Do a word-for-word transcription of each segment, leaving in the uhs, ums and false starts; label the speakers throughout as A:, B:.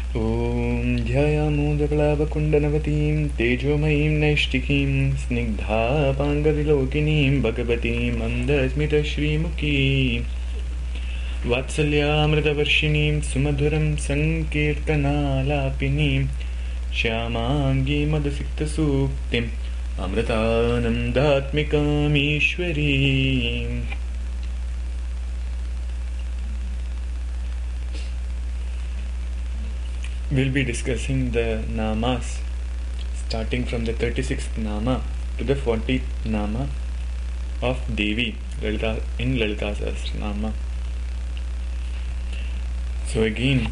A: Om ध्यायामोदकलापकुण्डनवतीं तेजोमयीं नैष्टिकीं स्निग्धापाङ्गविलोकिनीं भगवतीं मन्दस्मितश्रीमुखीं वात्सल्यामृतवर्षिणीं सुमधुरं सङ्कीर्तनालापिनीं श्यामाङ्गीं मदसिक्तसूक्तिम् अमृतानन्दात्मिकामीश्वरीम्. We'll be discussing the namas starting from the thirty-sixth nama to the fortieth nama of Devi Lalita, in Lalita Sahasranama. So again,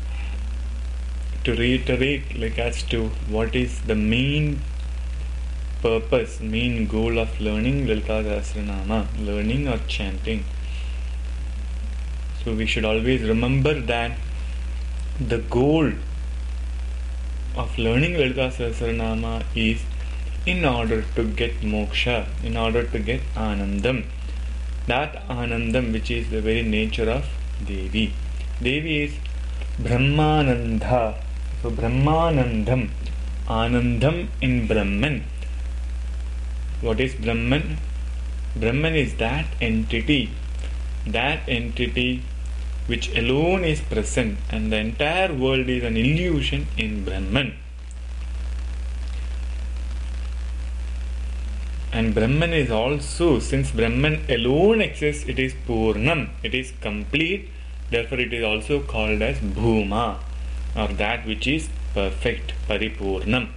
A: to reiterate like as to what is the main purpose, main goal of learning Lalita Sahasranama, learning or chanting. So we should always remember that the goal of learning Lalita Sahasranama is in order to get moksha, in order to get anandam. That anandam which is the very nature of Devi. Devi is Brahmananda. So Brahmanandam, Anandam in Brahman. What is Brahman? Brahman is that entity, that entity which alone is present, and the entire world is an illusion in Brahman. And Brahman is also, since Brahman alone exists, it is Purnam, it is complete, therefore it is also called as Bhuma, or that which is perfect, Paripurnam.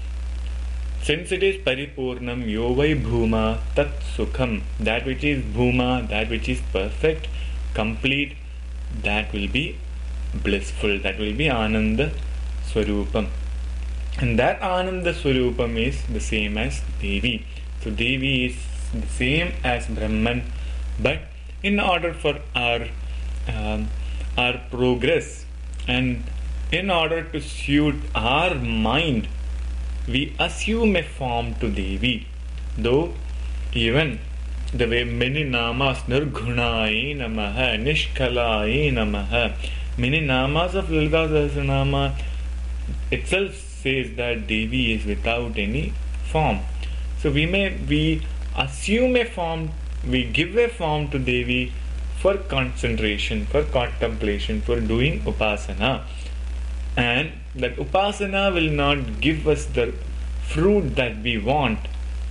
A: Since it is Paripurnam, Yovai Bhuma Tat Sukham, that which is Bhuma, that which is perfect, complete, that will be blissful, that will be Ananda Swarupam. And that Ananda Swarupam is the same as Devi. So Devi is the same as Brahman, but in order for our um, our progress and in order to suit our mind, we assume a form to Devi. Though even the way many namas, Nirgunai Namaha, Nishkalai Namaha, many namas of Lalita Sahasranama itself says that Devi is without any form. So we may we assume a form, we give a form to Devi for concentration, for contemplation, for doing upasana. And that upasana will not give us the fruit that we want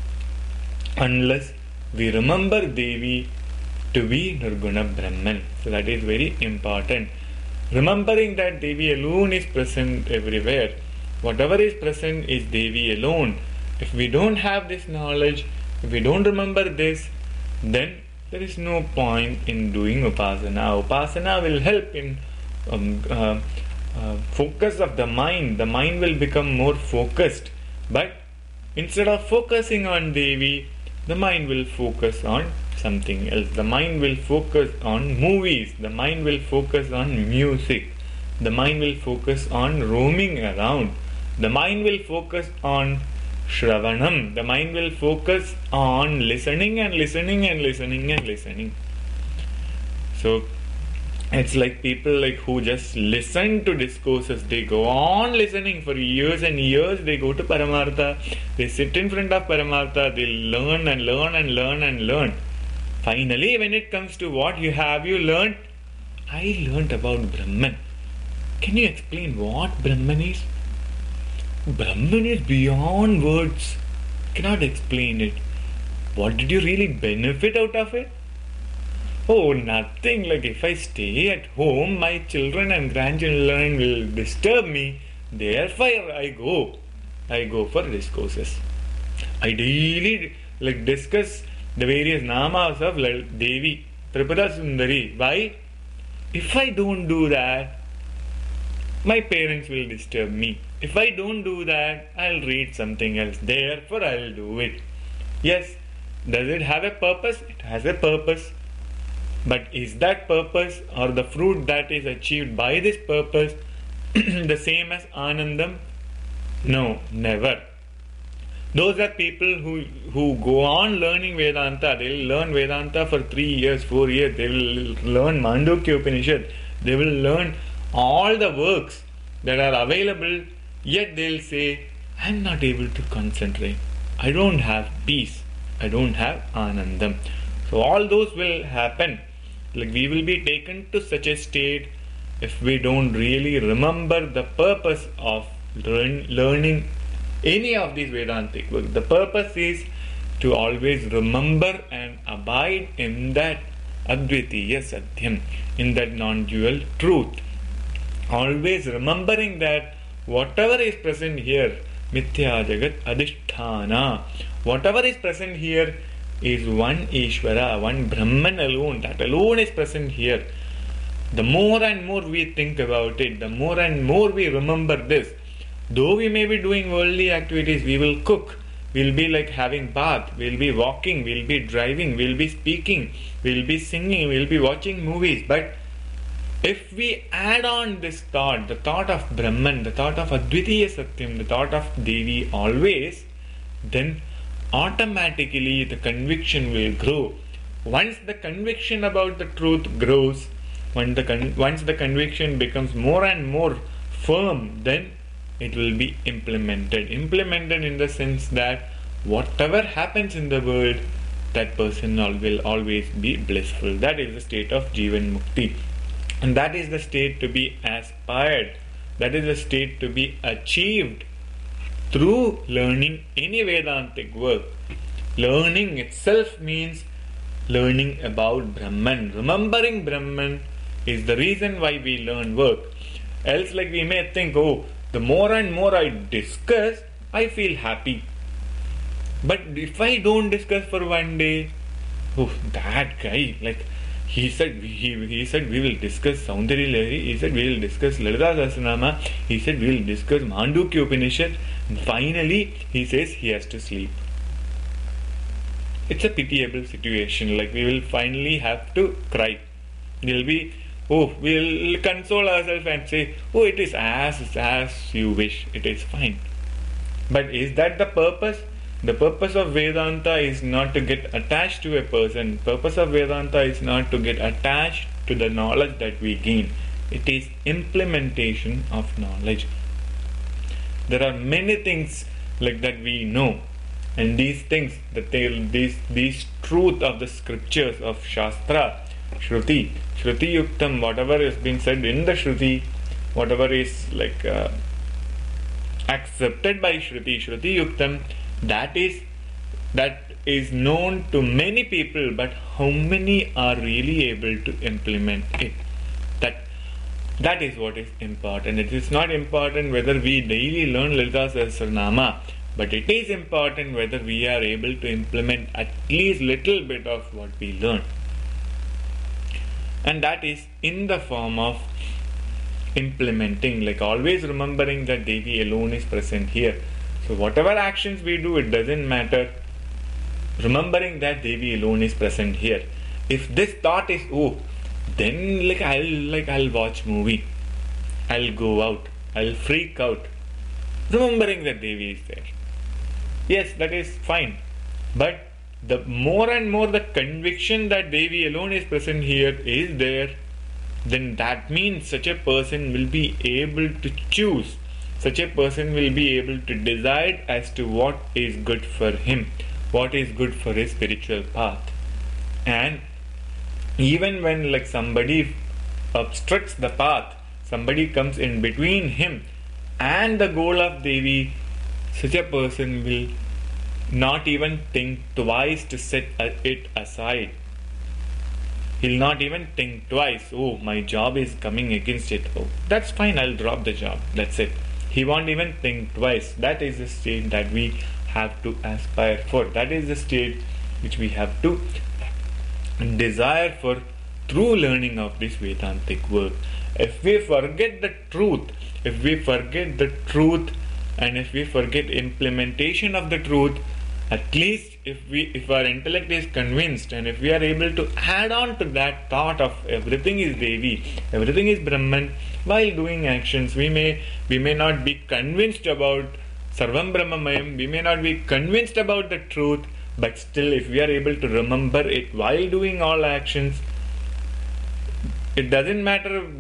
A: unless we remember Devi to be Nirguna Brahman. So that is very important. Remembering that Devi alone is present everywhere. Whatever is present is Devi alone. If we don't have this knowledge, if we don't remember this, then there is no point in doing upasana. Upasana will help in um, uh, uh, focus of the mind. The mind will become more focused. But instead of focusing on Devi, the mind will focus on something else. The mind will focus on movies. The mind will focus on music. The mind will focus on roaming around. The mind will focus on Shravanam. The mind will focus on listening and listening and listening and listening. So it's like people like who just listen to discourses. They go on listening for years and years. They go to Paramartha. They sit in front of Paramartha. They learn and learn and learn and learn. Finally, when it comes to what you have you learned, I learned about Brahman. Can you explain what Brahman is? Brahman is beyond words. Cannot explain it. What did you really benefit out of it? Oh, nothing. Like if I stay at home, my children and grandchildren will disturb me. Therefore, I go. I go for discourses. I daily like discuss the various namas of Devi, Tripuda Sundari. Why? If I don't do that, my parents will disturb me. If I don't do that, I'll read something else. Therefore, I'll do it. Yes, does it have a purpose? It has a purpose. But is that purpose or the fruit that is achieved by this purpose the same as Anandam? No, never. Those are people who, who go on learning Vedanta. They will learn Vedanta for three years, four years. They will learn Mandukya Upanishad. They will learn all the works. that are available, yet they'll say, I'm not able to concentrate. I don't have peace. I don't have anandam. So all those will happen. Like we will be taken to such a state if we don't really remember the purpose of learn, learning any of these Vedantic works. The purpose is to always remember and abide in that Advitiya Satyam, in that non-dual truth. Always remembering that whatever is present here, Mithya Jagat Adishthana, whatever is present here is one Ishvara, one Brahman alone. That alone is present here. The more and more we think about it, the more and more we remember this. Though we may be doing worldly activities, we will cook, we'll be like having bath, we'll be walking, we'll be driving, we'll be speaking, we'll be singing, we'll be watching movies. But if we add on this thought, the thought of Brahman, the thought of Advitiya Satyam, the thought of Devi always, then automatically the conviction will grow. Once the conviction about the truth grows, when the con- once the conviction becomes more and more firm, then it will be implemented. Implemented in the sense that whatever happens in the world, that person will always be blissful. That is the state of Jivan Mukti. And that is the state to be aspired. That is the state to be achieved through learning any Vedantic work. Learning itself means learning about Brahman. Remembering Brahman is the reason why we learn work. Else, like we may think, oh, the more and more I discuss, I feel happy. But if I don't discuss for one day, oh, that guy, like he said, he, he said we will discuss Saundarya Lahari, he said we will discuss Lalita Sahasranama, he said we will discuss Mandukya Upanishad, and finally he says he has to sleep. It's a pitiable situation. Like we will finally have to cry. We'll be, oh, we'll console ourselves and say, oh, it is as, as you wish, it is fine. But is that the purpose? The purpose of Vedanta is not to get attached to a person. Purpose of Vedanta is not to get attached to the knowledge that we gain. It is implementation of knowledge. There are many things like that we know. And these things, the tale, these, these truth of the scriptures of Shastra, Shruti, Shruti Yuktam, whatever is being said in the Shruti, whatever is like uh, accepted by Shruti, Shruti Yuktam, that is that is known to many people, but how many are really able to implement it? That that is what is important. It is not important whether we daily learn Lalita Sahasranama, but it is important whether we are able to implement at least little bit of what we learn. And that is in the form of implementing, like always remembering that Devi alone is present here. So whatever actions we do, it doesn't matter. Remembering that Devi alone is present here. If this thought is, oh, then like I'll like I'll watch movie, I'll go out, I'll freak out. Remembering that Devi is there. Yes, that is fine. But the more and more the conviction that Devi alone is present here is there, then that means such a person will be able to choose. Such a person will be able to decide as to what is good for him, what is good for his spiritual path. And even when like somebody obstructs the path, somebody comes in between him and the goal of Devi, such a person will not even think twice to set it aside. He'll not even think twice, oh, my job is coming against it. Oh, that's fine, I'll drop the job. That's it. He won't even think twice. That is the state that we have to aspire for. That is the state which we have to desire for through learning of this Vedantic work. If we forget the truth, if we forget the truth and if we forget implementation of the truth, at least if we if our intellect is convinced and if we are able to add on to that thought of everything is Devi, everything is Brahman, while doing actions, we may we may not be convinced about Sarvam Brahmamayam, we may not be convinced about the truth, but still if we are able to remember it while doing all actions, it doesn't matter that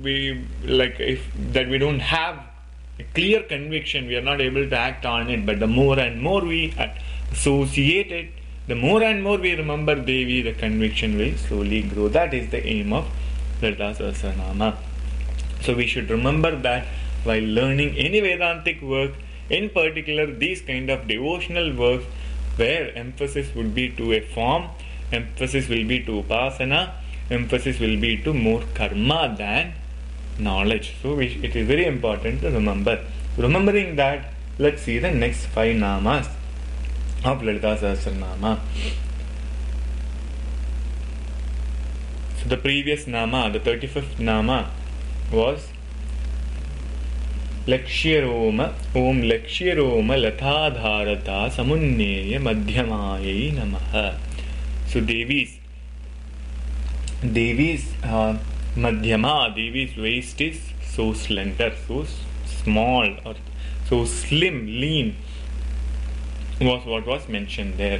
A: we like if that we don't have a clear conviction, we are not able to act on it, but the more and more we associate it, the more and more we remember Devi, the conviction will slowly grow. That is the aim of Lalita Sahasranama. So we should remember that while learning any Vedantic work, in particular these kind of devotional works where emphasis would be to a form, emphasis will be to upasana, emphasis will be to more karma than knowledge. So we, it is very important to remember. Remembering that, let's see the next five namas of Lalita Sahasranama. So the previous nama, the thirty-fifth nama, was Lakshyaroma Om Lakshyaroma Latadharata Samunneya Madhyamaye Namaha. So Devi's Devi's uh, Madhyama, Devi's waist is so slender, so small, or so slim, lean, was what was mentioned there.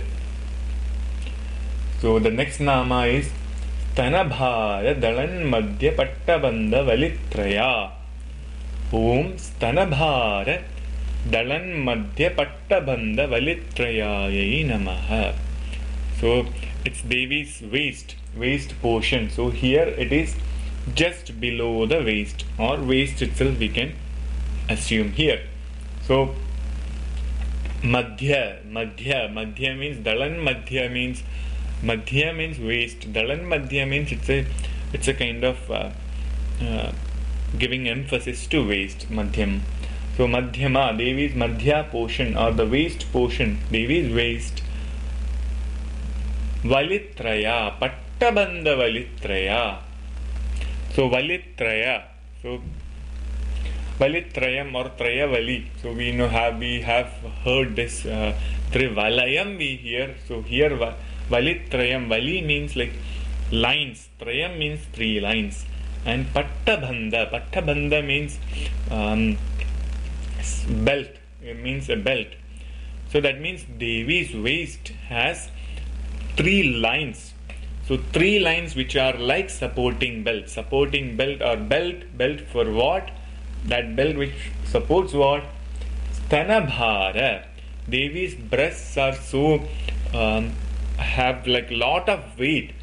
A: So the next nama is Stanabhara Dalan Madhya Pattabandha Valitraya. Om Stanabhara Dalan Madhya Pattabandha Valitrayaye Namaha. So it's Devi's waist, waist portion. So here it is just below the waist, or waist itself we can assume here. So Madhya, Madhya, Madhya means Dalan Madhya means Madhya means waist. Dalan Madhya means it's a it's a kind of uh, uh, giving emphasis to waist, Madhyam. So Madhyama, Devi's Madhya portion or the waist portion, Devi's waist. Valitraya, Pattabandha Valitraya. So Valitraya, so Valitrayam or Trayavali. So we know have we have heard this uh, Trivalayam we hear. So here Valitrayam, Vali means like lines, Trayam means three lines. And Pattabandha, Pattabandha means um, belt, it means a belt. So that means Devi's waist has three lines. So three lines which are like supporting belt. Supporting belt or belt, belt for what? That belt which supports what? Stanabhara. Devi's breasts are so, um, have like lot of weight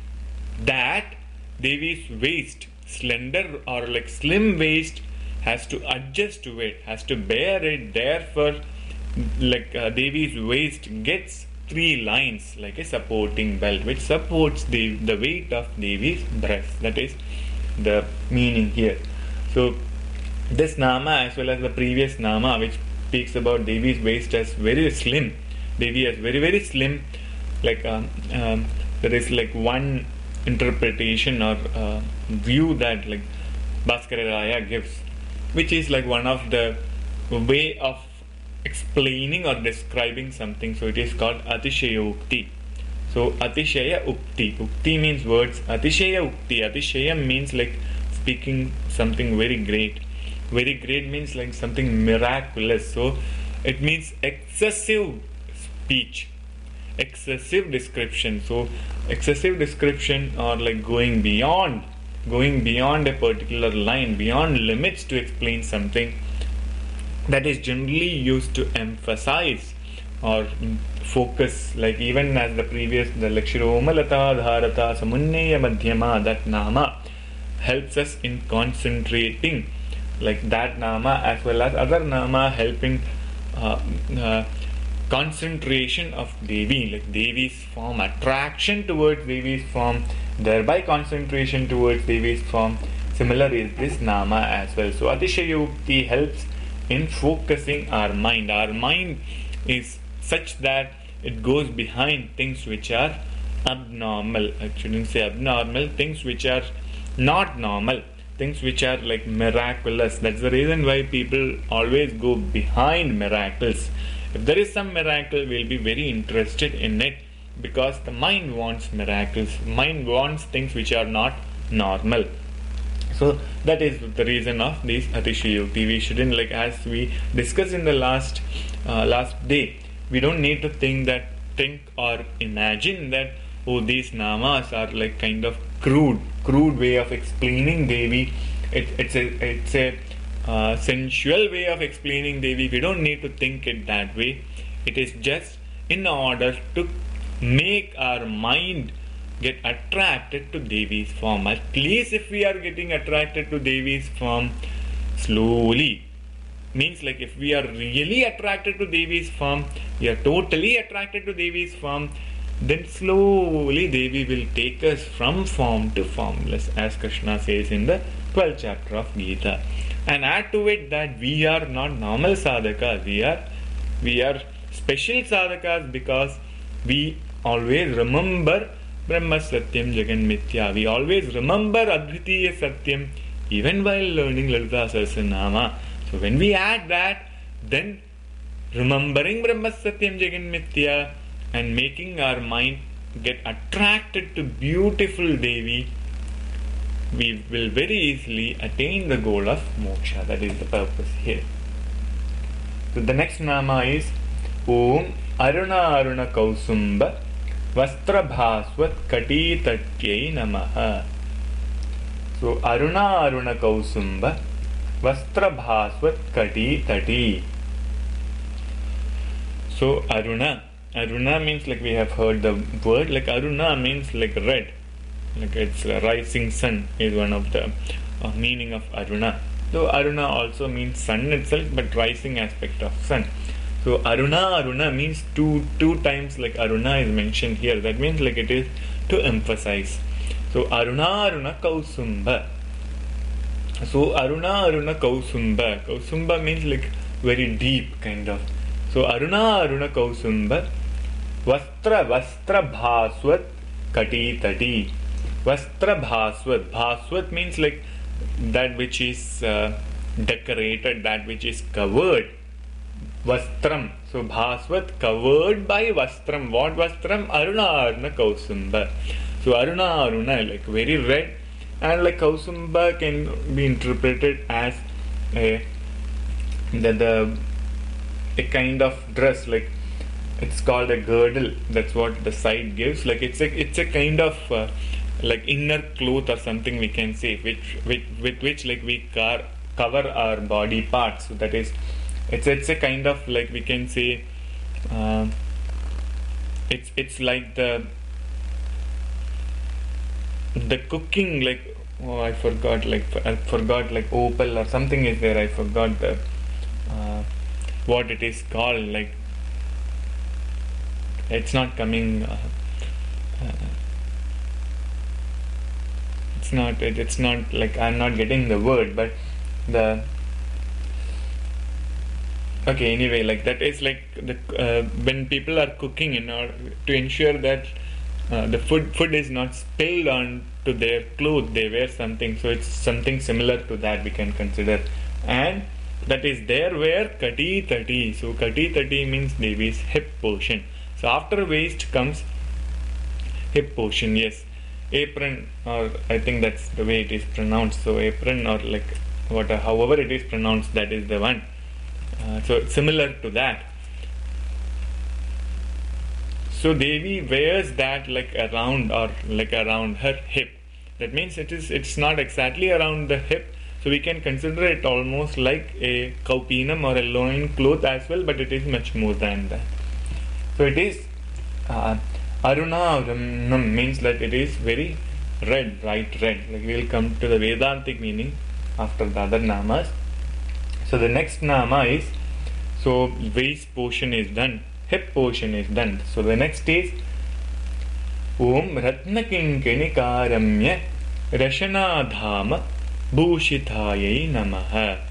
A: that Devi's waist, slender or like slim waist, has to adjust to it, has to bear it. Therefore, like uh, Devi's waist gets three lines like a supporting belt which supports the, the weight of Devi's breast. That is the meaning here. So this nama as well as the previous nama which speaks about Devi's waist as very slim, Devi as very very slim, like um, um, there is like one interpretation or uh, view that like Bhaskara Raya gives, which is like one of the way of explaining or describing something. So it is called Atishaya Ukti. So Atishaya Ukti, Ukti means words, Atishaya Ukti, Atishaya means like speaking something very great. Very great means like something miraculous. So it means excessive speech, excessive description. So excessive description or like going beyond, going beyond a particular line, beyond limits to explain something, that is generally used to emphasize or focus. Like even as the previous, the Lakshyaroma Latadharata Samunneya Madhyama, that nama helps us in concentrating, like that nama as well as other nama helping uh, uh, concentration of Devi, like Devi's form, attraction towards Devi's form, thereby concentration towards Devi's form. Similar is this nama as well. So Atishaya Ukti helps in focusing our mind. Our mind is such that it goes behind things which are abnormal. I shouldn't say abnormal, things which are not normal, things which are like miraculous. That's the reason why people always go behind miracles. If there is some miracle, we'll be very interested in it because the mind wants miracles. Mind wants things which are not normal. So that is the reason of these Atishaya Ukti. We shouldn't, like as we discussed in the last uh, last day, we don't need to think that, think or imagine that, oh, these namas are like kind of crude, crude way of explaining Devi. it, it's a it's a uh, sensual way of explaining Devi. We don't need to think it that way. It is just in order to make our mind get attracted to Devi's form. At least if we are getting attracted to Devi's form slowly, means like if we are really attracted to Devi's form, we are totally attracted to Devi's form, then slowly Devi will take us from form to formless, as Krishna says in the twelfth chapter of Gita. And add to it that we are not normal sadhakas, we are we are special sadhakas, because we always remember Brahma Satyam Jagan Mithya. We always remember Advitiya Satyam even while learning Lalita Sahasranama. So when we add that, then remembering Brahma Satyam Jagan Mithya and making our mind get attracted to beautiful Devi, we will very easily attain the goal of moksha. That is the purpose here. So the next nama is Om Aruna Aruna Kausumba Vastra Bhaswat Kati Tatyai Namaha. So Aruna Aruna Kausumba Vastra Bhaswat Kati Tati. So Aruna Aruna means, like we have heard the word, like Aruna means like red, like it's a rising sun is one of the uh, meaning of Aruna. So Aruna also means sun itself, but rising aspect of sun. So Aruna Aruna means two two times, like Aruna is mentioned here. That means like it is to emphasize. So Aruna Aruna Kausumba. So Aruna Aruna Kausumba. Kausumba means like very deep kind of. So Aruna Aruna Kausumba Vastra Vastra Bhaswat Kati Tati. Vastra Bhaswat. Bhaswat means like that which is uh, decorated, that which is covered. Vastram. So Bhaswat covered by Vastram. What Vastram? Aruna Aruna Kausumba. So Aruna Aruna, like very red, and like Kausumba can be interpreted as a the, the a kind of dress, like it's called a girdle. That's what the side gives. Like it's a it's a kind of uh, like inner cloth or something we can say, which with with which like we car, cover our body parts. So that is, it's it's a kind of like we can say, uh, it's it's like the the cooking, like oh I forgot like I forgot like opal or something is there. I forgot the uh, what it is called. Like it's not coming. Uh, uh, it's not. It, it's not like I'm not getting the word, but the. Okay. Anyway, like that is like the uh, when people are cooking in order to ensure that uh, the food food is not spilled on to their clothes, they wear something. So it's something similar to that we can consider, and that is there where Kati Tati. So Kati Tati means Devi's hip portion. So after waist comes hip portion. Yes, apron, or I think that's the way it is pronounced. So apron, or like what, however it is pronounced, that is the one. Uh, so similar to that. So Devi wears that like around or like around her hip. That means it is it's not exactly around the hip. So we can consider it almost like a kaupinam or a loin cloth as well, but it is much more than that. So it is uh, Aruna Arunam means that it is very red, bright red. Like we will come to the Vedantic meaning after the other namas. So the next nama is, so waist portion is done, hip portion is done. So the next is Om Ratna Kinkani Karamya Rashana Dhama Bhushithayai Namaha.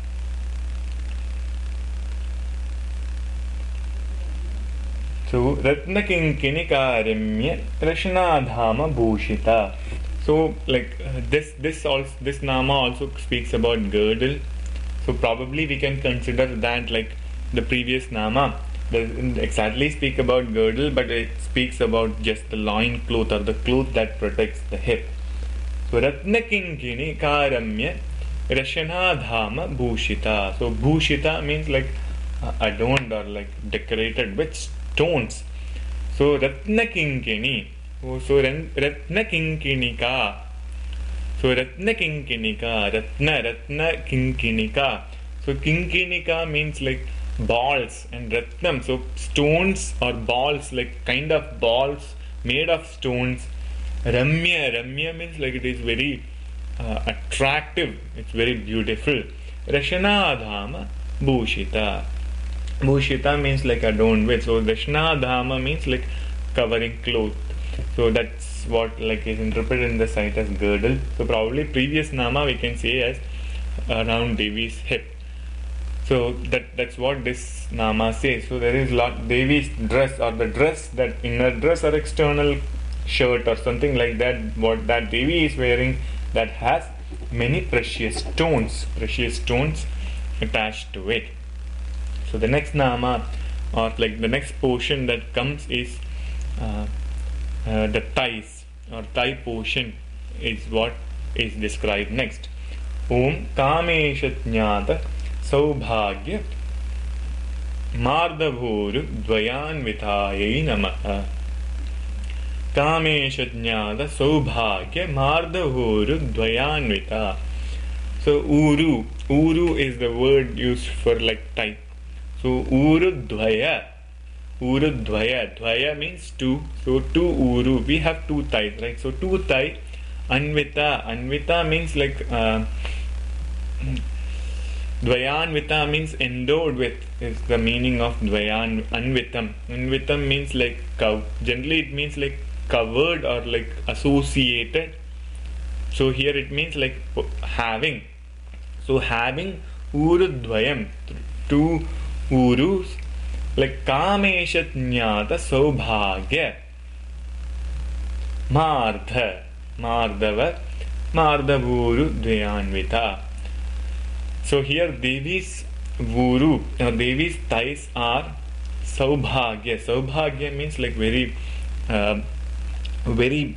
A: So Ratna Kinkani Karamya Rashana Dhama Bhushita. So like uh, this this also this nama also speaks about girdle. So probably we can consider that like the previous nama doesn't exactly speak about girdle, but it speaks about just the loin cloth or the cloth that protects the hip. So Ratna Kinkini Karamya Rashana Dhama Bhushita. So Bhushita means like uh, adorned or like decorated with stones. So Ratna Kinkini. So Ratna Kinkinika. So Ratna Kinkinika, Ratna, Ratna Kinkinika. So Kinkinika means like balls, and Ratnam, so stones or balls, like kind of balls made of stones. Ramya, Ramya means like it is very uh, attractive, it's very beautiful. Rashanadhama Bhushita. Bhushita means like adorned with. So Rashanadhama means like covering cloth. So that's what like is interpreted in the site as girdle. So probably previous nama we can say as around Devi's hip. So that that's what this nama says. So there is lot Devi's dress, or the dress, that inner dress or external shirt or something like that, what that Devi is wearing, that has many precious stones, precious stones attached to it. So the next nama, or like the next portion that comes is uh, uh, the thighs or thigh portion is what is described next. Om Kamesha Jnata Saubhagya Mardabhuru Dvayanvithayai Namaha. Kamesha Jnata Saubhagya Mardabhuru Dvayanvita. So Uru, Uru is the word used for like type. So Uru Dvaya, Uru Dvaya, Dvaya means two. So two Uru, we have two thighs, right? So two thigh. Anvita, Anvita means like uh, Dvayanvita means endowed with, is the meaning of Dvayan. Anvitam, Anvitam means like cow. Generally it means like covered or like associated. So here it means like having. So having Urudvayam, two Urus, like Kamesha Jnata Saubhagya Mardha, Mardava, Mardavuru Dvayanvita. So here Devi's Vuru, or Devi's thighs are Saubhagya. Saubhagya means like very uh, very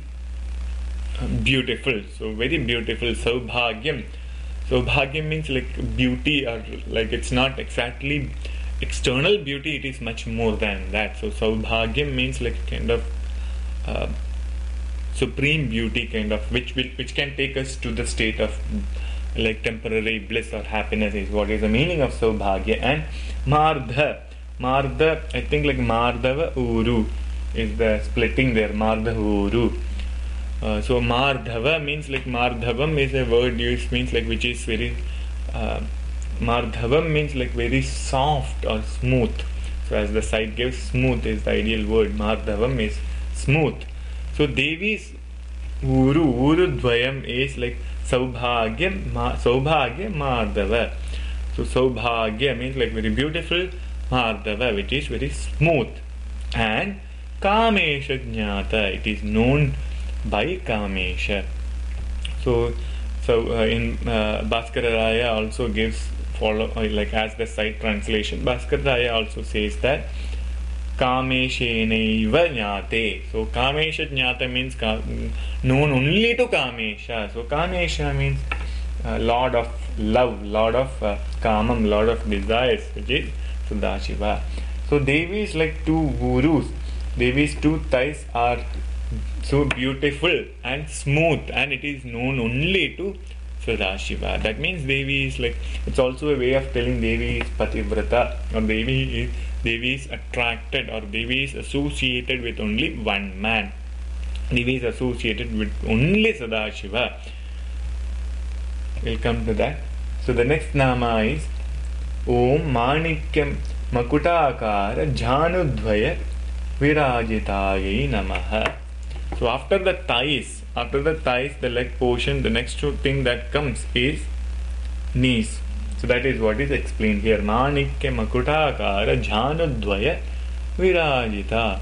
A: beautiful. So very beautiful. Saubhagyam. Saubhagyam means like beauty, or like it's not exactly external beauty, it is much more than that. So Saubhagyam means like kind of uh, supreme beauty, kind of which will which can take us to the state of like temporary bliss or happiness, is what is the meaning of Saubhagya. And Mardha, Mardha, I think like Mardava Uru is the splitting there, Mardha Uru. Uh, so Mardhava means like Mardhavam is a word used, means like which is very uh, Mardhavam means like very soft or smooth. So as the site gives, smooth is the ideal word. Mardhavam is smooth. So Devi's Uru, Uru Dvayam is like Saubhagya, Ma, Saubhagya Mardhava. So Saubhagya means like very beautiful, Mardhava which is very smooth. And Kamesha Jnata, it is known by Kamesha. So, so uh, in uh, Bhaskara Raya also gives follow uh, like as the site translation. Bhaskara Raya also says that Kameshenaiva Jnate. So Kamesha Jnata means ka- known only to Kamesha. So Kamesha means uh, Lord of love, Lord of uh, Kamam, Lord of desires, which is Sadashiva. So Devi is like two gurus. Devi's two thighs are so beautiful and smooth, and it is known only to Sadashiva. That means Devi is like, it's also a way of telling Devi is Pativrata, or Devi is Devi is attracted, or Devi is associated with only one man. Devi is associated with only Sadashiva. We'll come to that. So the next nama is Om Manikyam Makutakara Janudvaya Virajitayai Namaha. So after the thighs, after the thighs, the leg portion, the next thing that comes is knees. So that is what is explained here. Manikya Makutakara Janudvaya Virajita.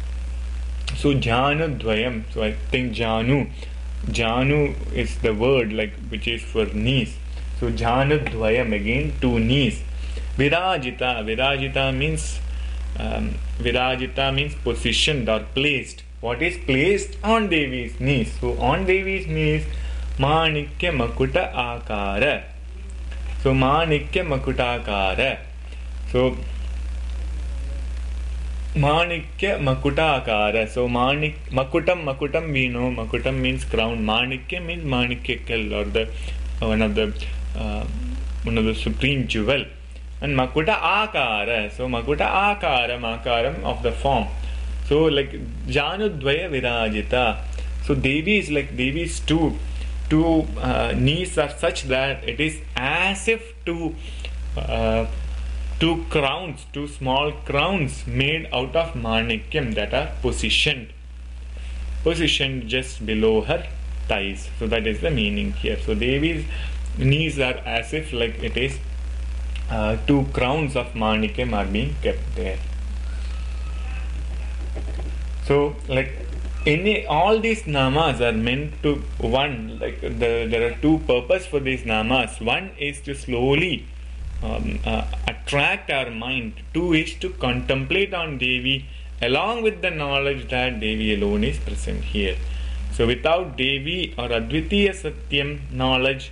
A: So Janudvayam, so I think Janu, Janu is the word like which is for knees. So Janudvayam, again two knees. Virajita, Virajita means um, Virajita means positioned or placed. What is placed on Devi's knees? So on Devi's knees, Manikya Makuta Akara. So Manikya Makuta Akara. So Manikya Makutakara. So Manik Makutam Makutam we know. Makutam means crown. Manikya means Manikyakal, or the uh, one of the uh, one of the supreme jewel. And Makuta Akara. So Makuta Akara, Makaram of the form. So like Janudvaya Virajita. So Devi is like Devi's two two uh, knees are such that it is as if two uh, two crowns, two small crowns made out of Manikyam that are positioned positioned just below her thighs. So that is the meaning here. So Devi's knees are as if like it is uh, two crowns of Manikyam are being kept there. So like any all these namas are meant to one, like the, there are two purposes for these namas. One is to slowly um, uh, attract our mind. Two is to contemplate on Devi along with the knowledge that Devi alone is present here. So without Devi or Advitiya Satyam knowledge,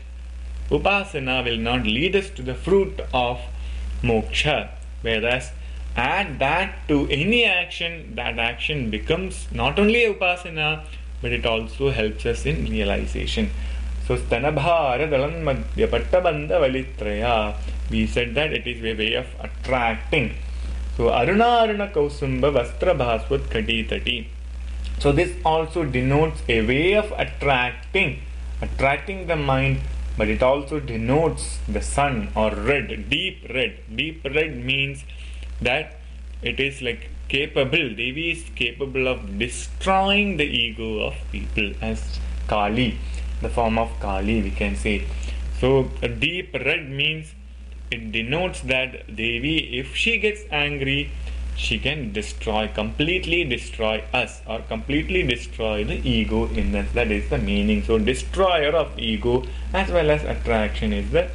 A: Upasana will not lead us to the fruit of moksha. Whereas add that to any action, that action becomes not only a upasana, but it also helps us in realization. So Stanabhara Dalan Madhya Pattabandha Valitraya, we said that it is a way of attracting. So Aruna Aruna Kausumba Vastra Bhaswat Kati Tati. So this also denotes a way of attracting, attracting the mind, but it also denotes the sun or red, deep red. Deep red means that it is like capable, Devi is capable of destroying the ego of people, as Kali, the form of Kali we can say. So a deep red means it denotes that Devi, if she gets angry, she can destroy, completely destroy us, or completely destroy the ego in us. That is the meaning. So destroyer of ego as well as attraction is the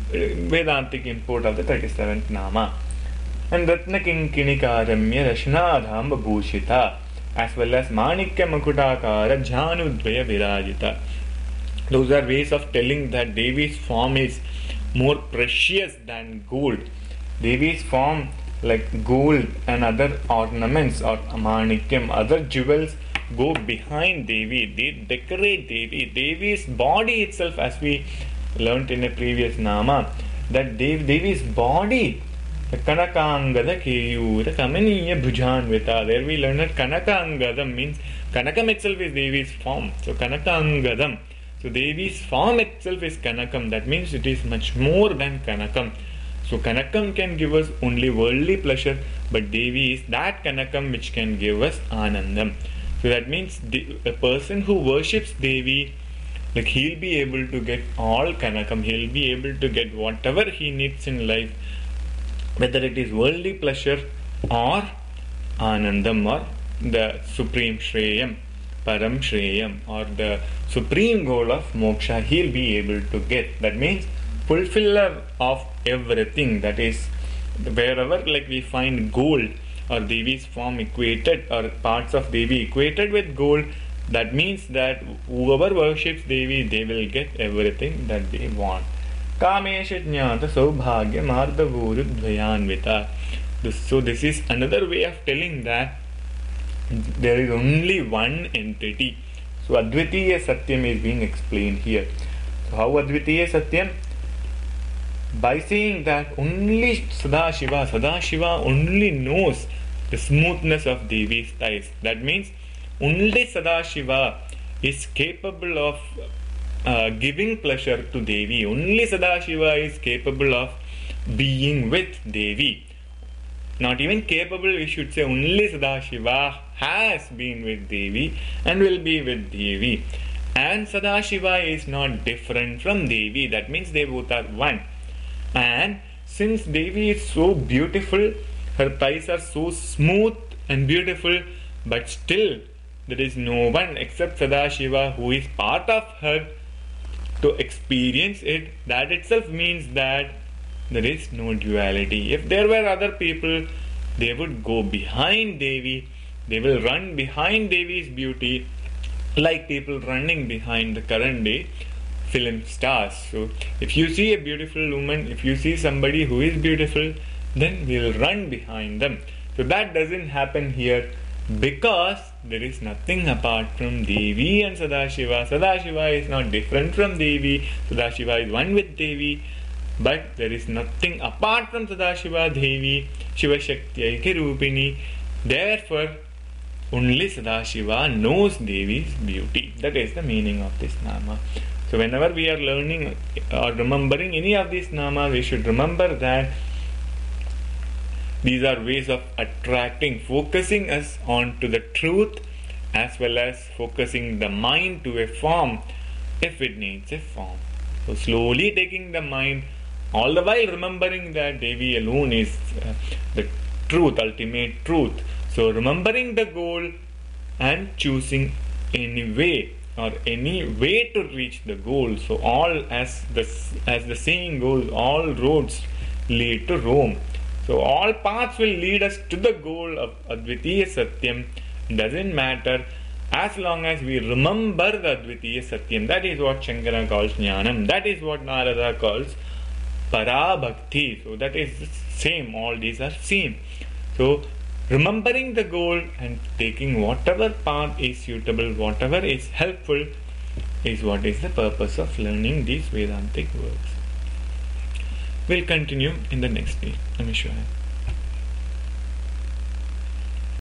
A: Vedantic import of the thirty-seventh nama. And Ratna Kinkinikaramya Rashnadhamba Bhushita, as well as Manikya Makutakara Janudvaya Virajita. Those are ways of telling that Devi's form is more precious than gold. Devi's form, like gold and other ornaments or Manikyam, other jewels, go behind Devi. They decorate Devi. Devi's body itself, as we learnt in a previous nama, that Dev, Devi's body, Kanakangada Keyura Kamaniya Bhujanvita. There we learn that Kanakangadam means Kanakam itself is Devi's form. So Kanakangadam. So Devi's form itself is Kanakam. That means it is much more than Kanakam. So Kanakam can give us only worldly pleasure, but Devi is that Kanakam which can give us Anandam. So that means the, a person who worships Devi, like he'll be able to get all Kanakam. He'll be able to get whatever he needs in life, whether it is worldly pleasure or Anandam, or the supreme Shreyam, Param Shreyam, or the supreme goal of moksha, he'll be able to get. That means fulfiller of everything. That is, wherever like we find gold or Devi's form equated, or parts of Devi equated with gold, that means that whoever worships Devi, they will get everything that they want. Kamesha Jnata Saubhagya Mardavuru Dvayanvita. So this is another way of telling that there is only one entity. So Advitiya Satyam is being explained here. So how Advitiya Satyam? By saying that only Sadashiva, Sadashiva only knows the smoothness of Devi's thighs. That means only Sadashiva is capable of Uh, giving pleasure to Devi. Only Sadashiva is capable of being with Devi. Not even capable, we should say only Sadashiva has been with Devi and will be with Devi. And Sadashiva is not different from Devi. That means they both are one. And since Devi is so beautiful, her thighs are so smooth and beautiful, but still there is no one except Sadashiva who is part of her to experience it. That itself means that there is no duality. If there were other people, they would go behind Devi, they will run behind Devi's beauty, like people running behind the current day film stars. So if you see a beautiful woman, if you see somebody who is beautiful, then we will run behind them. So that doesn't happen here because there is nothing apart from Devi and Sadashiva. Sadashiva is not different from Devi. Sadashiva is one with Devi. But there is nothing apart from Sadashiva, Devi, Shiva Shakti, Aiki Rupini. Therefore, only Sadashiva knows Devi's beauty. That is the meaning of this nama. So whenever we are learning or remembering any of these namas, we should remember that these are ways of attracting, focusing us on to the truth, as well as focusing the mind to a form if it needs a form. So slowly taking the mind, all the while remembering that Devi alone is uh, the truth, ultimate truth. So remembering the goal and choosing any way or any way to reach the goal. So all, as the as the saying goes, all roads lead to Rome. So all paths will lead us to the goal of Advitiya Satyam. Doesn't matter as long as we remember the Advitiya Satyam. That is what Shankara calls Jnanam. That is what Narada calls Parabhakti. So that is the same. All these are same. So remembering the goal and taking whatever path is suitable, whatever is helpful, is what is the purpose of learning these Vedantic words. We'll continue in the next day. Namaskar.